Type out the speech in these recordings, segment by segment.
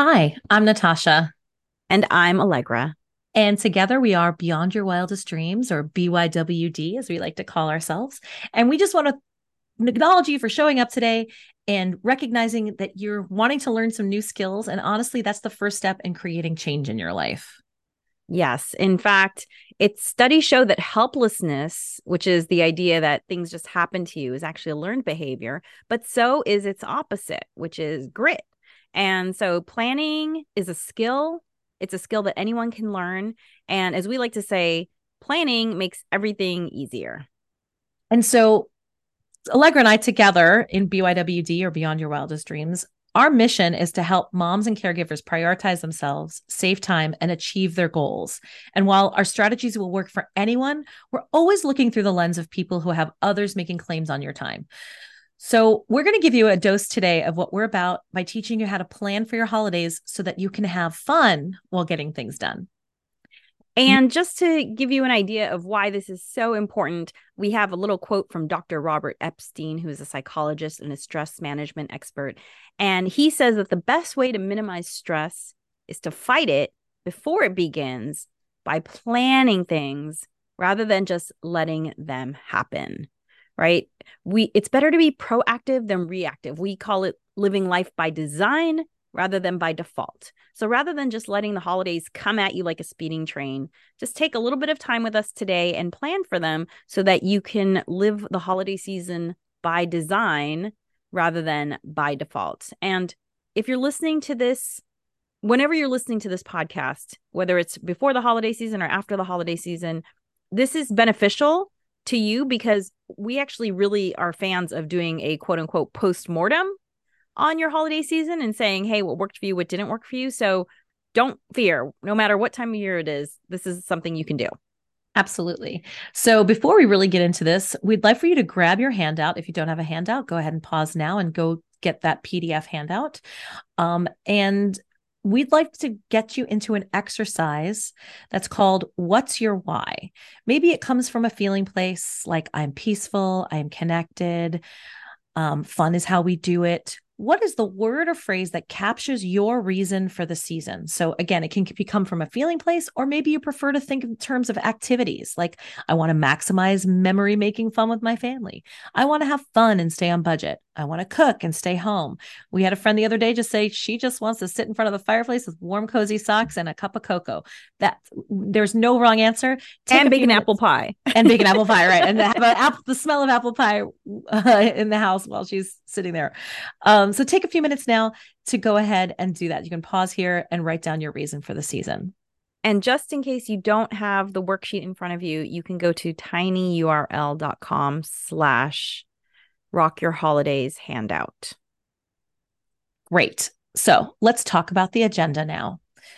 Hi, I'm Natasha, And I'm Allegra. and together we are Beyond Your Wildest Dreams, or BYWD, as we like to call ourselves. And we just want to acknowledge you for showing up today and recognizing that you're wanting to learn some new skills. And honestly, that's the first step in creating change in your life. Yes. In fact, it's studies show that helplessness, which is the idea that things just happen to you, is actually a learned behavior, but so is its opposite, which is grit. And so planning is a skill. It's a skill that anyone can learn. And as we like to say, planning makes everything easier. And so Allegra and I together in BYWD, or Beyond Your Wildest Dreams, our mission is to help moms and caregivers prioritize themselves, save time, and achieve their goals. And while our strategies will work for anyone, we're always looking through the lens of people who have others making claims on your time. So, we're going to give you a dose today of what we're about by teaching you how to plan for your holidays so that you can have fun while getting things done. And just to give you an idea of why this is so important, we have a little quote from Dr. Robert Epstein, who is a psychologist and a stress management expert. And he says that the best way to minimize stress is to fight it before it begins by planning things rather than just letting them happen. Right? It's better to be proactive than reactive. We call it living life by design rather than by default. So rather than just letting the holidays come at you like a speeding train, just take a little bit of time with us today and plan for them so that you can live the holiday season by design rather than by default. And if you're listening to this, whenever you're listening to this podcast, whether it's before the holiday season or after the holiday season, this is beneficial to you because we actually really are fans of doing a quote unquote post-mortem on your holiday season and saying, hey, what worked for you, what didn't work for you. So don't fear, no matter what time of year it is, this is something you can do. Absolutely. So before we really get into this, we'd like for you to grab your handout. If you don't have a handout, go ahead and pause now and go get that PDF handout. And we'd like to get you into an exercise that's called What's Your Why? Maybe it comes from a feeling place like I'm peaceful, I'm connected, fun is how we do it. What is the word or phrase that captures your reason for the season? So again, it can become from a feeling place, or maybe you prefer to think in terms of activities. Like, I want to maximize memory making fun with my family. I want to have fun and stay on budget. I want to cook and stay home. We had a friend the other day just say she just wants to sit in front of the fireplace with warm, cozy socks and a cup of cocoa. That There's no wrong answer. Take And a few bake an apple minutes pie. and bake an apple pie, right? And have the smell of apple pie in the house while she's sitting there. So take a few minutes now to go ahead and do that. You can pause here and write down your reason for the season. And just in case you don't have the worksheet in front of you, you can go to tinyurl.com/rock your holidays handout. Great. So let's talk about the agenda now.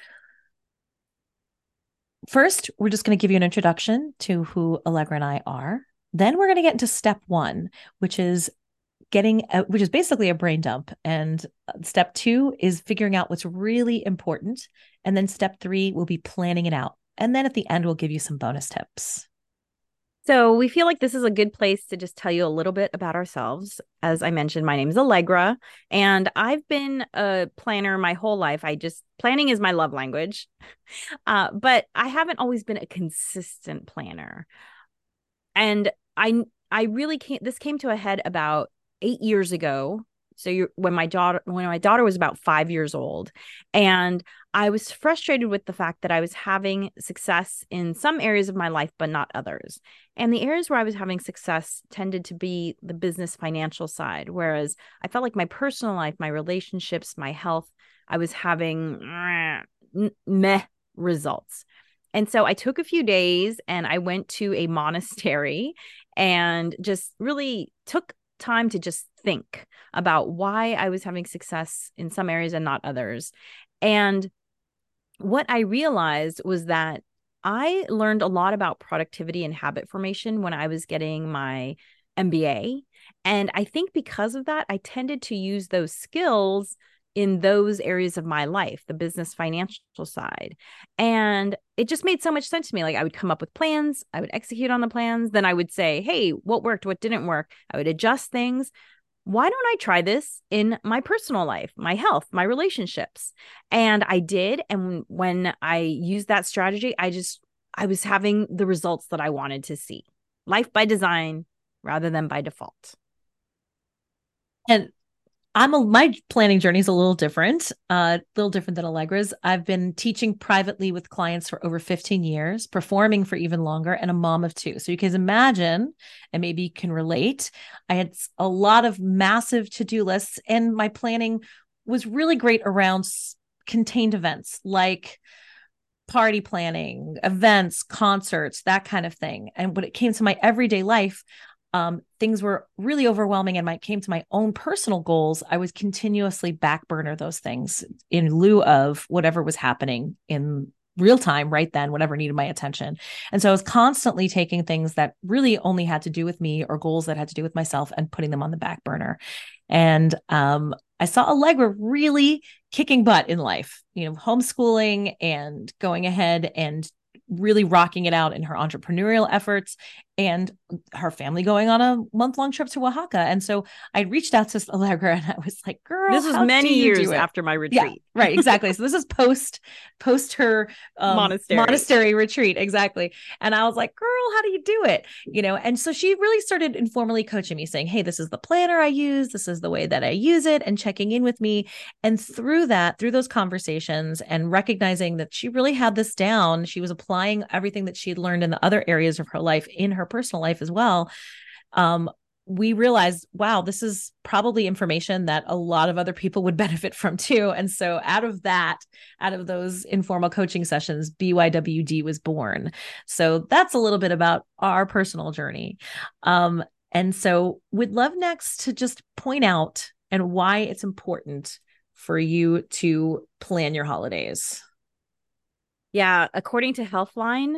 First, we're just going to give you an introduction to who Allegra and I are. Then we're going to get into step one, which is which is basically a brain dump. And step two is figuring out what's really important. And then step three will be planning it out. And then at the end, we'll give you some bonus tips. So we feel like this is a good place to just tell you a little bit about ourselves. As I mentioned, my name is Allegra, and I've been a planner my whole life. Planning is my love language, but I haven't always been a consistent planner. And I really can't. This came to a head about 8 years ago. So when my daughter was about 5 years old, and I was frustrated with the fact that I was having success in some areas of my life, but not others. And the areas where I was having success tended to be the business financial side, whereas I felt like my personal life, my relationships, my health, I was having meh results. And so I took a few days and I went to a monastery and just really took time to just think about why I was having success in some areas and not others. And what I realized was that I learned a lot about productivity and habit formation when I was getting my MBA. And I think because of that, I tended to use those skills in those areas of my life, the business financial side. And it just made so much sense to me. Like, I would come up with plans, I would execute on the plans, then I would say, hey, what worked, what didn't work? I would adjust things. why don't I try this in my personal life, my health, my relationships? And I did. And when I used that strategy, I was having the results that I wanted to see. Life by design rather than by default. And my planning journey is a little different than Allegra's. I've been teaching privately with clients for over 15 years, performing for even longer, and a mom of two. So you can imagine, and maybe you can relate, I had a lot of massive to-do lists, and my planning was really great around contained events like party planning, events, concerts, that kind of thing. And when it came to my everyday life, things were really overwhelming. And when it came to my own personal goals, I was continuously back burner those things in lieu of whatever was happening in real time right then, whatever needed my attention. And so I was constantly taking things that really only had to do with me or goals that had to do with myself and putting them on the back burner. And I saw Allegra really kicking butt in life, homeschooling and going ahead and really rocking it out in her entrepreneurial efforts, and her family going on a month-long trip to Oaxaca. And so I reached out to Allegra and I was like, girl, This was how do many you years do it? after my Yeah, retreat. right. Exactly. So this is post her Monastery. monastery retreat. Exactly. And I was like, girl, how do you do it? And so she really started informally coaching me, saying, hey, this is the planner I use. This is the way that I use it, and checking in with me. And through those conversations and recognizing that she really had this down, she was applying everything that she had learned in the other areas of her life in her personal life as well. We realized, wow, this is probably information that a lot of other people would benefit from too. And so out of those informal coaching sessions, BYWD was born. So that's a little bit about our personal journey. And so we'd love next to just point out and why it's important for you to plan your holidays. Yeah, according to Healthline,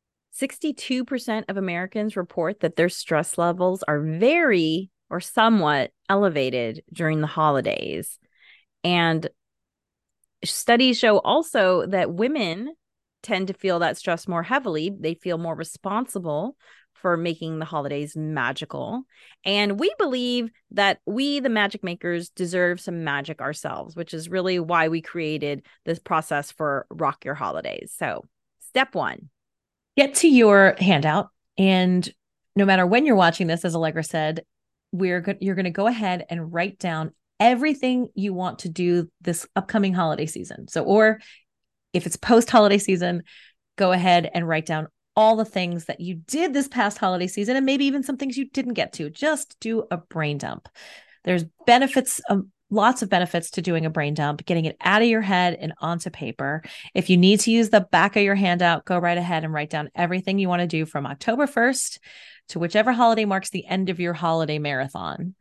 62% of Americans report that their stress levels are very or somewhat elevated during the holidays. And studies show also that women tend to feel that stress more heavily. They feel more responsible for making the holidays magical. And we believe that we, the magic makers, deserve some magic ourselves, which is really why we created this process for Rock Your Holidays. So, step one, get to your handout. And no matter when you're watching this, as Allegra said, you're going to go ahead and write down everything you want to do this upcoming holiday season. So, or if it's post holiday season, go ahead and write down all the things that you did this past holiday season, and maybe even some things you didn't get to. Just do a brain dump. There's lots of benefits to doing a brain dump, getting it out of your head and onto paper. If you need to use the back of your handout, go right ahead and write down everything you want to do from October 1st to whichever holiday marks the end of your holiday marathon.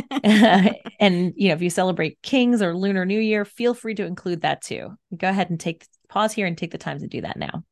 And if you celebrate Kings or Lunar New Year, feel free to include that too. Go ahead and pause here and take the time to do that now.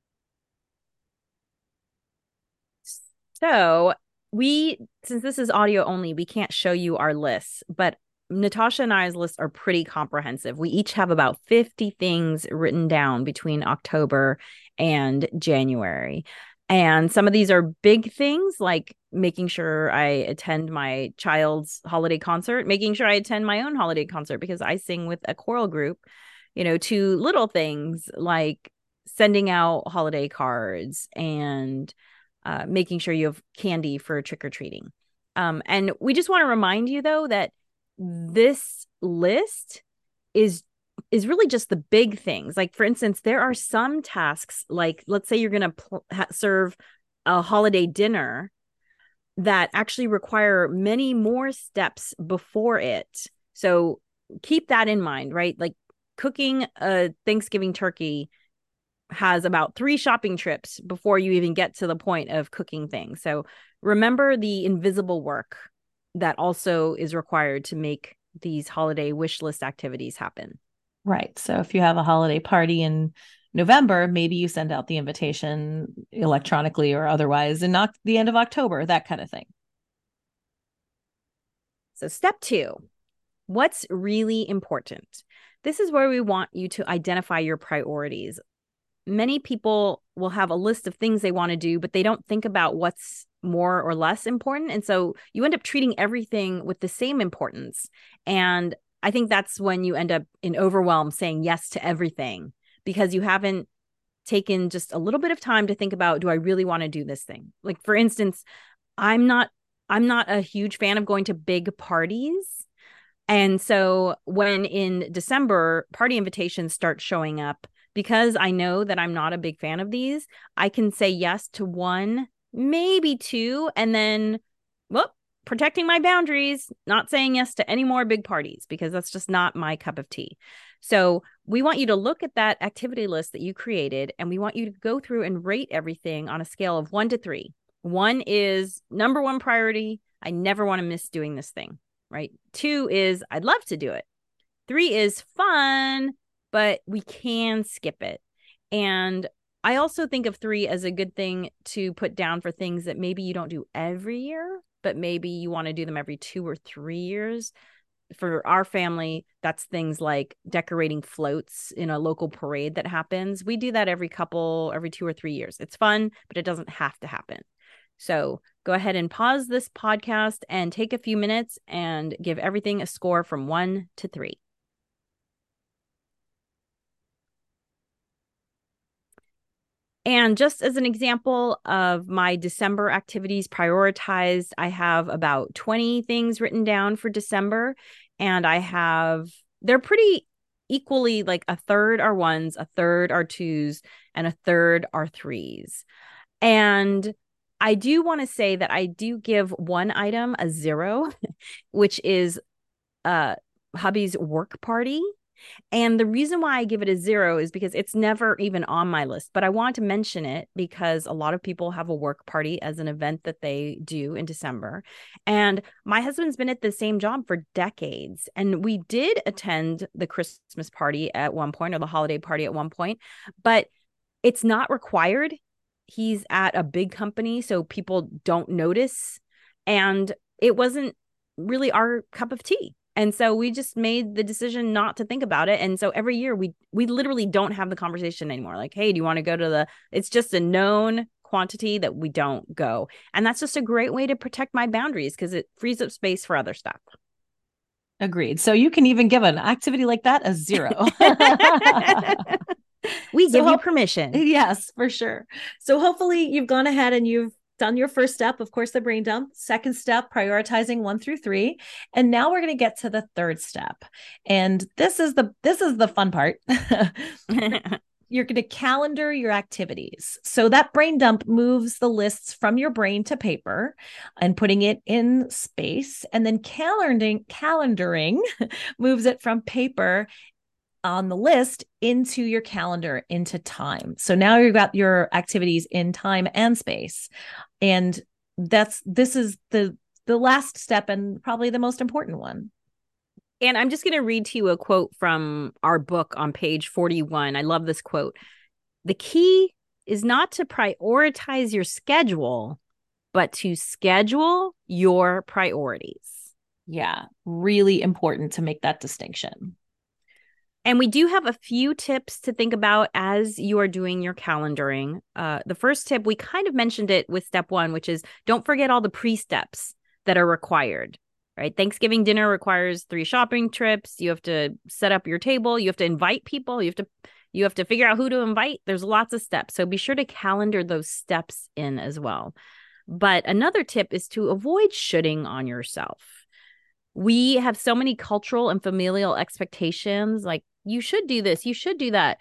So since this is audio only, we can't show you our lists, but Natasha and I's lists are pretty comprehensive. We each have about 50 things written down between October and January. And some of these are big things, like making sure I attend my child's holiday concert, making sure I attend my own holiday concert because I sing with a choral group, to little things like sending out holiday cards and making sure you have candy for trick-or-treating. And we just want to remind you, though, that this list is really just the big things. Like, for instance, there are some tasks, like let's say you're going to serve a holiday dinner, that actually require many more steps before it. So keep that in mind, right? Like cooking a Thanksgiving turkey has about 3 shopping trips before you even get to the point of cooking things. So remember the invisible work that also is required to make these holiday wish list activities happen. Right. So if you have a holiday party in November, maybe you send out the invitation electronically or otherwise in the end of October, that kind of thing. So step 2, what's really important? This is where we want you to identify your priorities. many people will have a list of things they want to do, but they don't think about what's more or less important. And so you end up treating everything with the same importance. And I think that's when you end up in overwhelm saying yes to everything because you haven't taken just a little bit of time to think about, do I really want to do this thing? Like, for instance, I'm not a huge fan of going to big parties. And so when in December party invitations start showing up, because I know that I'm not a big fan of these, I can say yes to one, maybe two, and then, well, protecting my boundaries, not saying yes to any more big parties because that's just not my cup of tea. So we want you to look at that activity list that you created, and we want you to go through and rate everything on a scale of 1 to 3. 1 is number one priority. I never want to miss doing this thing, right? 2 is I'd love to do it. 3 is fun, but we can skip it. And I also think of 3 as a good thing to put down for things that maybe you don't do every year, but maybe you want to do them every 2 or 3 years. For our family, that's things like decorating floats in a local parade that happens. We do that every 2 or 3 years. It's fun, but it doesn't have to happen. So go ahead and pause this podcast and take a few minutes and give everything a score from 1 to 3. And just as an example of my December activities prioritized, I have about 20 things written down for December. And they're pretty equally, like a third are 1s, a third are 2s, and a third are 3s. And I do want to say that I do give one item a 0, which is hubby's work party. And the reason why I give it a 0 is because it's never even on my list, but I want to mention it because a lot of people have a work party as an event that they do in December. And my husband's been at the same job for decades. And we did attend the Christmas party at one point, or the holiday party at one point, but it's not required. He's at a big company, so people don't notice. And it wasn't really our cup of tea. And so we just made the decision not to think about it. And so every year we literally don't have the conversation anymore. Like, hey, do you want to go to it's just a known quantity that we don't go. And that's just a great way to protect my boundaries because it frees up space for other stuff. Agreed. So you can even give an activity like that a 0. We give you permission. Yes, for sure. So hopefully you've gone ahead and you've done your first step, of course, the brain dump. Second step, prioritizing 1 through 3. And now we're going to get to the third step. And this is the fun part. You're going to calendar your activities. So that brain dump moves the lists from your brain to paper and putting it in space. And then calendaring moves it from paper on the list into your calendar, into time. So now you've got your activities in time and space. And this is the last step and probably the most important one. And I'm just going to read to you a quote from our book on page 41. I love this quote. The key is not to prioritize your schedule, but to schedule your priorities. Yeah, really important to make that distinction. And we do have a few tips to think about as you are doing your calendaring. The first tip, we kind of mentioned it with step 1, which is don't forget all the pre-steps that are required, right? Thanksgiving dinner requires 3 shopping trips. You have to set up your table. You have to invite people. You have to figure out who to invite. There's lots of steps. So be sure to calendar those steps in as well. But another tip is to avoid shoulding on yourself. We have so many cultural and familial expectations, like you should do this, you should do that.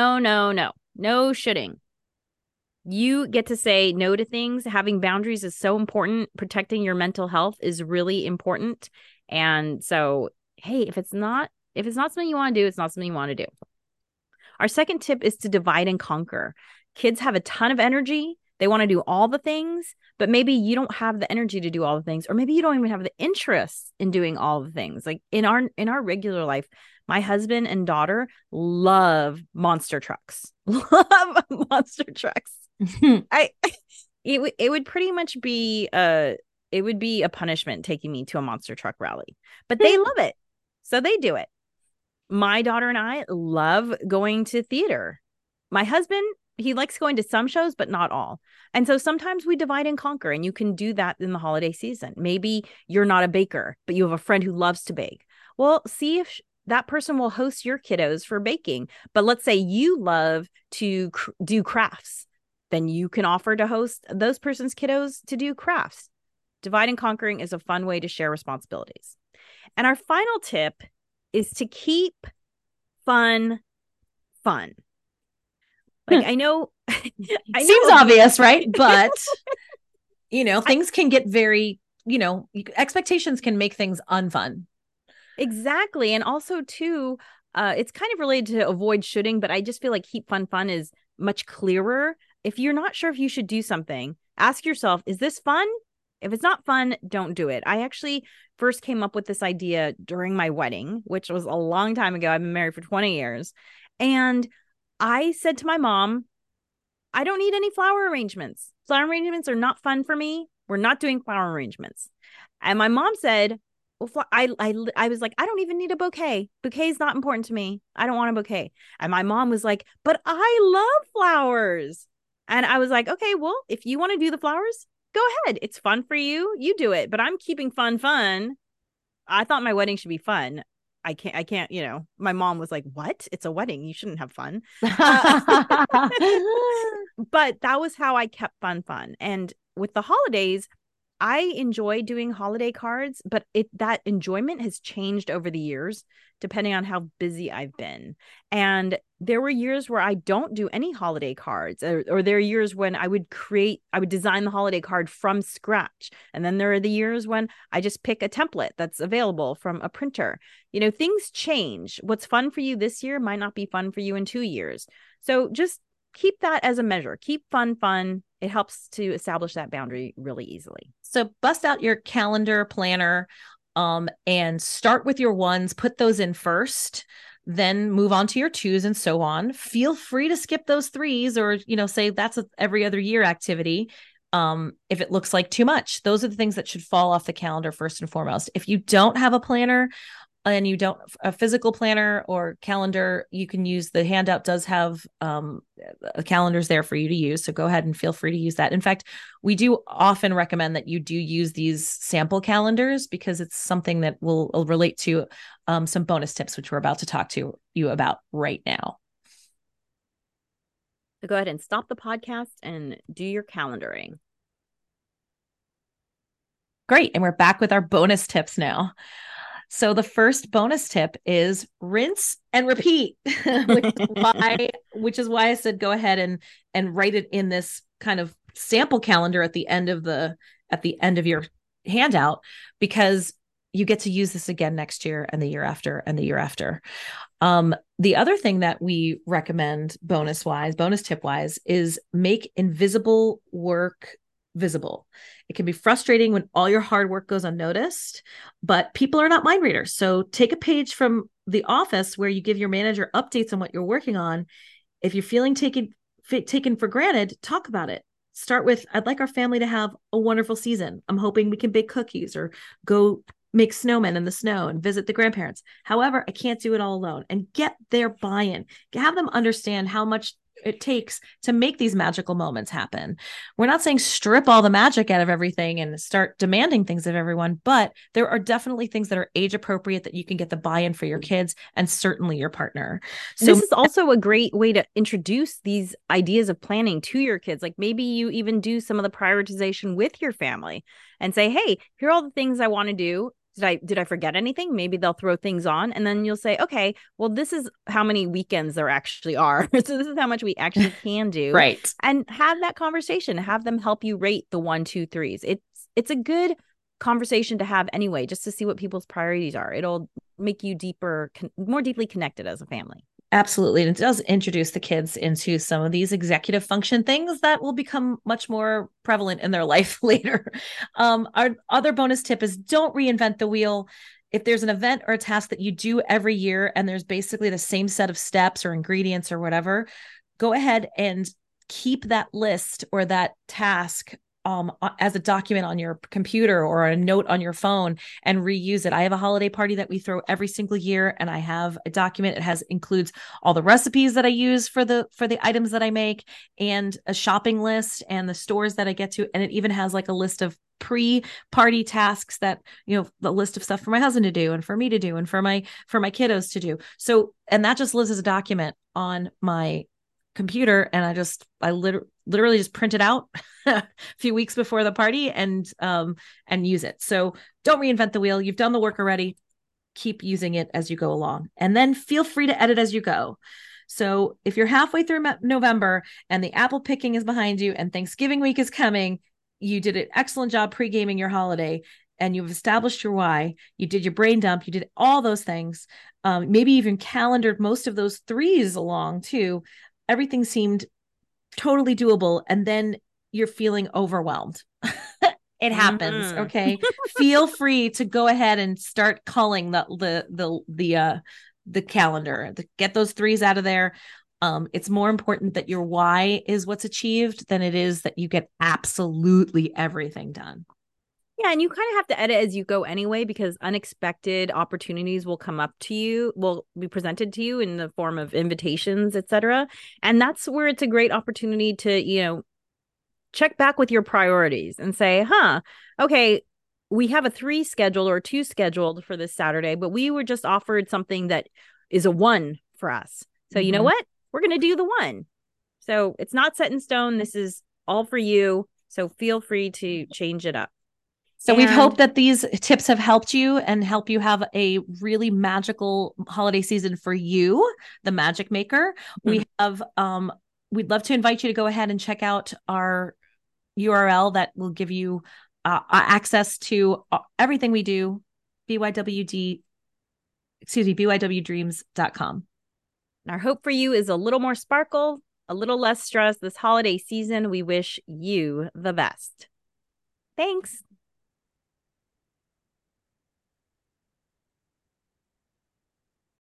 No shoulding. You get to say no to things. Having boundaries is so important. Protecting your mental health is really important. And so, hey, if it's not something you want to do, it's not something you want to do. Our second tip is to divide and conquer. Kids have a ton of energy. They want to do all the things, but maybe you don't have the energy to do all the things, or maybe you don't even have the interest in doing all the things. Like in our regular life, my husband and daughter love monster trucks. Love monster trucks. It would pretty much be it would be a punishment taking me to a monster truck rally, but they love it. So they do it. My daughter and I love going to theater. My husband, he likes going to some shows, but not all. And so sometimes we divide and conquer, and you can do that in the holiday season. Maybe you're not a baker, but you have a friend who loves to bake. Well, see if that person will host your kiddos for baking. But let's say you love to do crafts, then you can offer to host those person's kiddos to do crafts. Divide and conquering is a fun way to share responsibilities. And our final tip is to keep fun fun. Like, I know, Seems obvious, right? But, things can get very, expectations can make things unfun. Exactly. And also, too, it's kind of related to avoid shoulding, but I just feel like keep fun fun is much clearer. If you're not sure if you should do something, ask yourself, is this fun? If it's not fun, don't do it. I actually first came up with this idea during my wedding, which was a long time ago. I've been married for 20 years. And I said to my mom, I don't need any flower arrangements. Flower arrangements are not fun for me. We're not doing flower arrangements. And my mom said, well, I was like, I don't even need a bouquet. Bouquet is not important to me. I don't want a bouquet. And my mom was like, but I love flowers. And I was like, okay, well, if you want to do the flowers, go ahead. It's fun for you. You do it. But I'm keeping fun fun. I thought my wedding should be fun. I can't, my mom was like, what? It's a wedding. You shouldn't have fun. But that was how I kept fun. And with the holidays, I enjoy doing holiday cards, but that enjoyment has changed over the years, depending on how busy I've been. And there were years where I don't do any holiday cards, or there are years when I would design the holiday card from scratch. And then there are the years when I just pick a template that's available from a printer. Things change. What's fun for you this year might not be fun for you in 2 years. So just keep that as a measure. Keep fun. It helps to establish that boundary really easily. So bust out your calendar planner and start with your ones, put those in first, then move on to your twos and so on. Feel free to skip those threes or, say that's every other year activity. If it looks like too much, those are the things that should fall off the calendar first and foremost. If you don't have a planner, and you don't a physical planner or calendar, you can use the handout does have calendars there for you to use. So go ahead and feel free to use that. In fact, we do often recommend that you do use these sample calendars because it's something that will relate to some bonus tips, which we're about to talk to you about right now. So go ahead and stop the podcast and do your calendaring. Great. And we're back with our bonus tips now. So the first bonus tip is rinse and repeat, which is why I said go ahead and write it in this kind of sample calendar at the end of your handout, because you get to use this again next year and the year after and the year after. The other thing that we recommend bonus tip wise, is make invisible work visible. It can be frustrating when all your hard work goes unnoticed, but people are not mind readers. So take a page from The Office where you give your manager updates on what you're working on. If you're feeling taken for granted, talk about it. Start with, I'd like our family to have a wonderful season. I'm hoping we can bake cookies or go make snowmen in the snow and visit the grandparents. However, I can't do it all alone. And get their buy-in. Have them understand how much it takes to make these magical moments happen. We're not saying strip all the magic out of everything and start demanding things of everyone, but there are definitely things that are age appropriate that you can get the buy-in for your kids and certainly your partner. So this is also a great way to introduce these ideas of planning to your kids. Like maybe you even do some of the prioritization with your family and say, hey, here are all the things I want to do. Did I forget anything? Maybe they'll throw things on and then you'll say, okay, well, this is how many weekends there actually are. So this is how much we actually can do. Right. And have that conversation, have them help you rate the 1, 2, 3s. It's a good conversation to have anyway, just to see what people's priorities are. It'll make you more deeply connected as a family. Absolutely. And it does introduce the kids into some of these executive function things that will become much more prevalent in their life later. Our other bonus tip is don't reinvent the wheel. If there's an event or a task that you do every year and there's basically the same set of steps or ingredients or whatever, go ahead and keep that list or that task as a document on your computer or a note on your phone and reuse it. I have a holiday party that we throw every single year, and I have a document. It has includes all the recipes that I use for the items that I make, and a shopping list and the stores that I get to, and it even has like a list of pre-party tasks that, the list of stuff for my husband to do and for me to do and for my kiddos to do. So, and that just lives as a document on my computer, and I literally just print it out a few weeks before the party and use it. So don't reinvent the wheel. You've done the work already. Keep using it as you go along, and then feel free to edit as you go. So if you're halfway through November and the apple picking is behind you and Thanksgiving week is coming, you did an excellent job pre-gaming your holiday, and you've established your why. You did your brain dump. You did all those things. Maybe even calendared most of those threes along too. Everything seemed totally doable. And then you're feeling overwhelmed. It happens. Okay. Feel free to go ahead and start culling the calendar. Get those threes out of there. It's more important that your why is what's achieved than it is that you get absolutely everything done. Yeah, and you kind of have to edit as you go anyway, because unexpected opportunities will come up to you, will be presented to you in the form of invitations, etc. And that's where it's a great opportunity to, check back with your priorities and say, okay, we have a 3 scheduled or 2 scheduled for this Saturday, but we were just offered something that is a 1 for us. So you know what? We're going to do the 1. So it's not set in stone. This is all for you. So feel free to change it up. So we've hoped that these tips have helped you and help you have a really magical holiday season for you, the Magic Maker. We have, we'd love to invite you to go ahead and check out our URL that will give you access to everything we do, bywdreams.com. Our hope for you is a little more sparkle, a little less stress this holiday season. We wish you the best. Thanks.